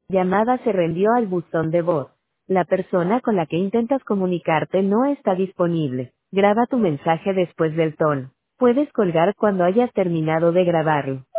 Llamada se reenvió al buzón de voz. La persona con la que intentas comunicarte no está disponible. Graba tu mensaje después del tono. Puedes colgar cuando hayas terminado de grabarlo.